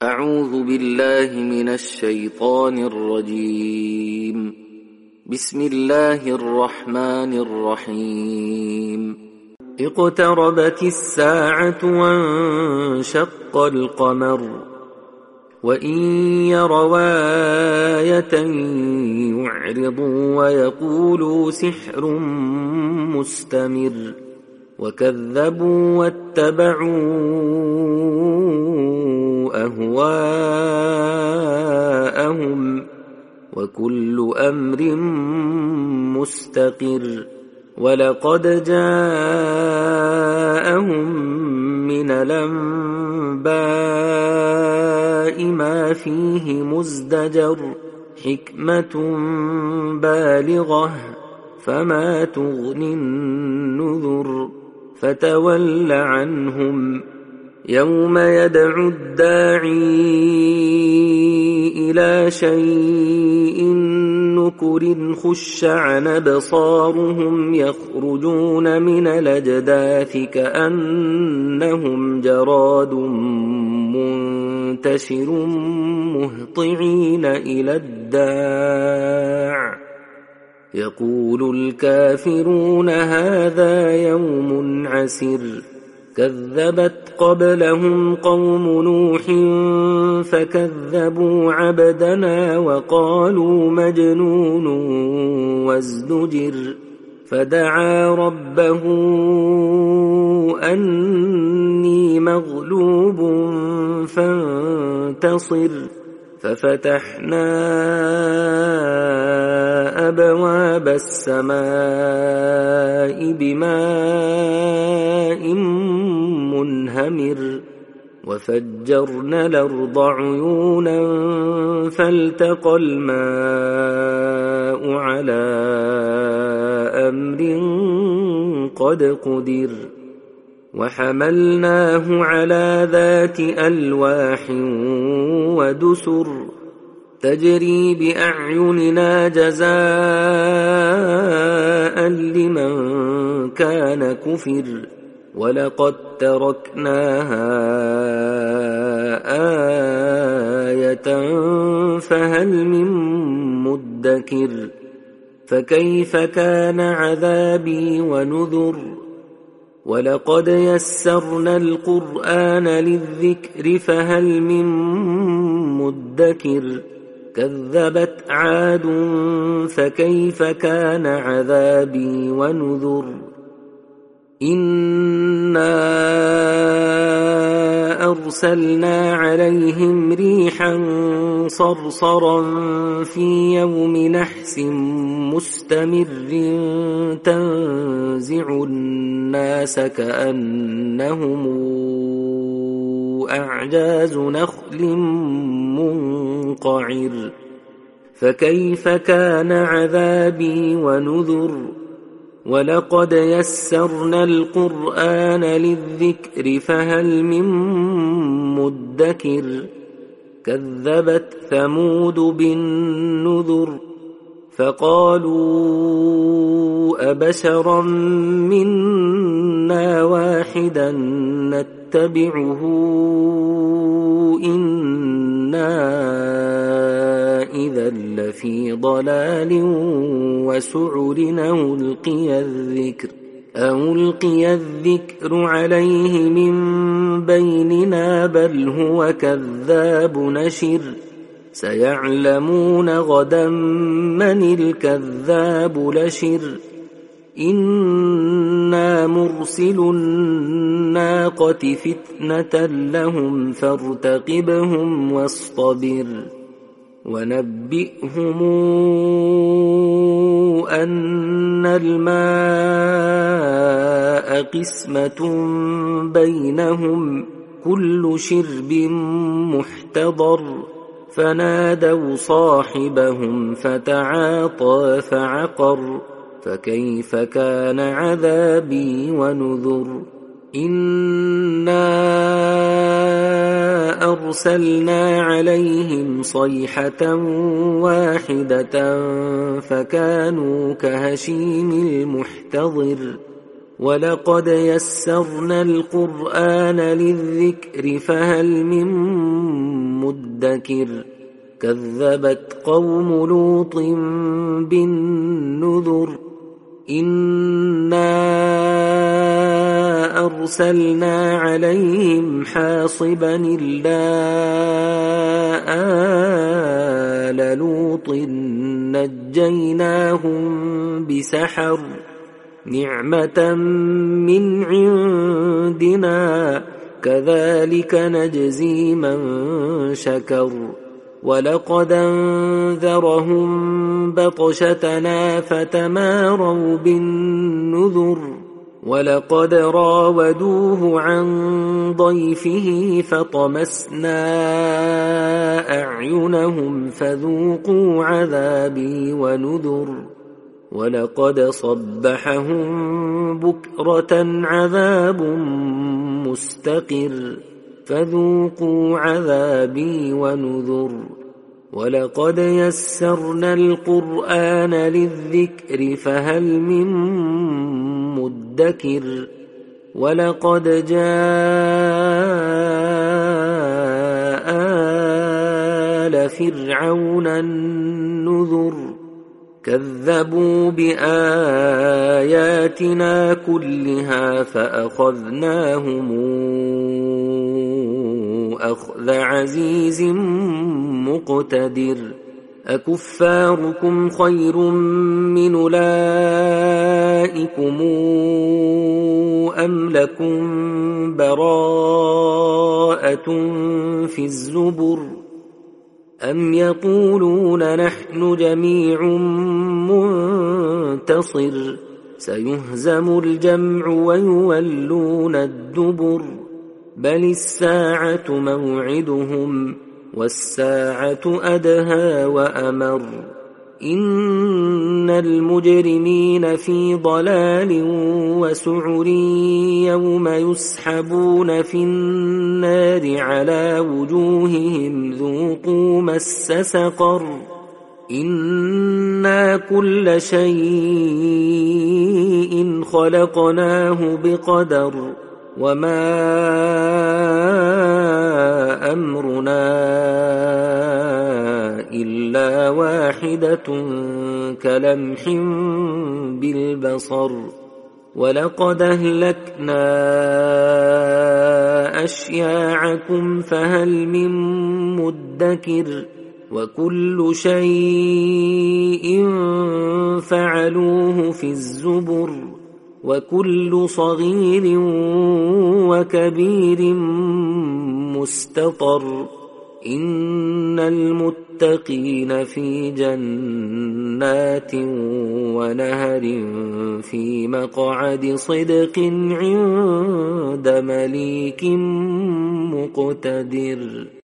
أعوذ بالله من الشيطان الرجيم. بسم الله الرحمن الرحيم. اقتربت الساعة وانشق القمر وإن يروا آية يعرضوا ويقولوا سحر مستمر وكذبوا واتبعوا أهواءهم وكل أمر مستقر ولقد جاءهم من الأنباء ما فيه مزدجر حكمة بالغة فما تغني النذر فتول عنهم يوم يدعو الداعي إلى شيء نكر خش عن أبصارهم يخرجون من الأجداث كأنهم جراد منتشر مهطعين إلى الداع يقول الكافرون هذا يوم عسر كذبت قبلهم قوم نوح فكذبوا عبدنا وقالوا مجنون وازدجر فدعا ربه أني مغلوب فانتصر ففتحنا أبواب السماء بماء منهمر وفجرنا الأرض عيونا فالتقى الماء على أمر قد قدر وحملناه على ذات ألواح ودسر تجري بأعيننا جزاء لمن كان كفر ولقد تركناها آية فهل من مدكر فكيف كان عذابي ونذر ولقد يسرنا القرآن للذكر فهل من مدكر كذبت عاد فكيف كان عذابي ونذر إنا أرسلنا عليهم ريحا صرصرا في يوم نحس مستمر تنزع الناس كأنهم أعجاز نخل منقعر فكيف كان عذابي ونذر ولقد يسرنا القرآن للذكر فهل من مدكر كذبت ثمود بالنذر فقالوا أبشرا منا واحدا نتبعه إنا إذا لفي ضلال وسعر أو ألقي الذكر عليه من بيننا بل هو كذاب نشر سيعلمون غدا من الكذاب لشر إنا مرسل الناقة فتنة لهم فارتقبهم واصطبر ونبئهم أن الماء قسمة بينهم كل شرب محتضر فنادوا صاحبهم فتعاطى فعقر فكيف كان عذابي ونذر إنا أرسلنا عليهم صيحة واحدة فكانوا كهشيم المحتضر ولقد يسرنا القرآن للذكر فهل من مدكر كذبت قوم لوط بالنذر إنا أرسلنا عليهم حاصبا إلا آل لوط نجيناهم بسحر نعمة من عندنا كذلك نجزي من شكر ولقد أنذرهم بطشتنا فتماروا بالنذر ولقد راودوه عن ضيفه فطمسنا أعينهم فذوقوا عذابي ونذر ولقد صبحهم بكرة عذاب مستقر فذوقوا عذابي ونذر ولقد يسرنا القرآن للذكر فهل من مدكر ولقد جاء آل فرعون النذر كذبوا بآياتنا كلها فأخذناهم أخذ عزيز مقتدر أكفاركم خير من أولئكم أم لكم براءة في الزبر أم يقولون نحن جميع منتصر سيهزم الجمع ويولون الدبر بل الساعة موعدهم والساعة أدهى وأمر إن المجرمين في ضلال وسعر يوم يسحبون في النار على وجوههم ذوقوا مس سقر إنا كل شيء خلقناه بقدر وما أمرنا إلا واحدة كلمح بالبصر ولقد أهلكنا أشياعكم فهل من مدكر وكل شيء فعلوه في الزبر وكل صغير وكبير مستطر إن المتقين في جنات ونهر في مقعد صدق عند مليك مقتدر.